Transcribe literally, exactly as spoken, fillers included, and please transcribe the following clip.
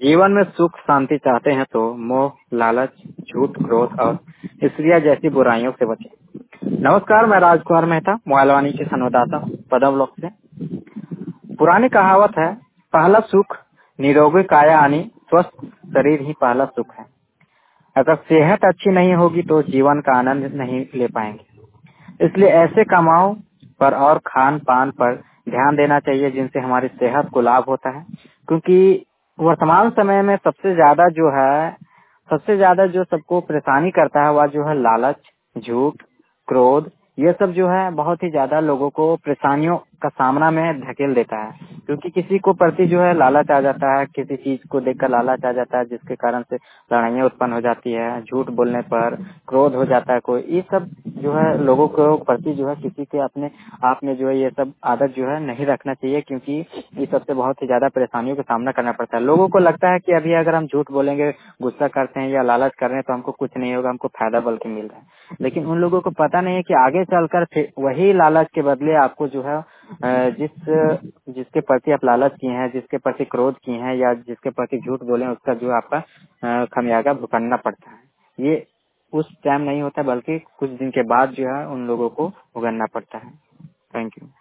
जीवन में सुख शांति चाहते हैं तो मोह, लालच, झूठ, क्रोध और स्त्रियां जैसी बुराइयों से बचें। नमस्कार, मैं राजकुमार मेहता, मोबाइलवाणी के संवाददाता पदम ब्लॉक से। पुरानी कहावत है, पहला सुख निरोगी काया आनी, स्वस्थ शरीर ही पहला सुख है। अगर सेहत अच्छी नहीं होगी तो जीवन का आनंद नहीं ले पाएंगे। इसलिए ऐसे कामों पर और खान पान पर ध्यान देना चाहिए जिनसे हमारी सेहत को लाभ होता है, क्योंकि वर्तमान समय में सबसे ज्यादा जो है सबसे ज्यादा जो सबको परेशानी करता है वह जो है लालच, झूठ, क्रोध, ये सब जो है बहुत ही ज्यादा लोगों को परेशानियों का सामना में धकेल देता है। क्योंकि किसी को प्रति जो है लालच आ जाता है, किसी चीज को देखकर लालच आ जाता है, जिसके कारण से लड़ाइयाँ उत्पन्न हो जाती है। झूठ बोलने पर क्रोध हो जाता है कोई, ये सब जो है लोगों को प्रति जो है किसी के अपने आप में जो है ये सब आदत जो है नहीं रखना चाहिए, क्योंकि इस सबसे बहुत ही ज्यादा परेशानियों का सामना करना पड़ता है। लोगों को लगता है कि अभी अगर हम झूठ बोलेंगे, गुस्सा करते हैं या लालच कर रहे हैं तो हमको कुछ नहीं होगा, हमको फायदा बल्कि मिल रहा है। लेकिन उन लोगों को पता नहीं है कि आगे चलकर फिर वही लालच के बदले आपको जो है जिस जिसके प्रति आप लालच किए हैं, जिसके प्रति क्रोध किए हैं या जिसके प्रति झूठ बोले, उसका जो आपका खमियाजा भुगतना पड़ता है। ये उस टाइम नहीं होता बल्कि कुछ दिन के बाद जो है उन लोगों को भुगतना पड़ता है। Thank you.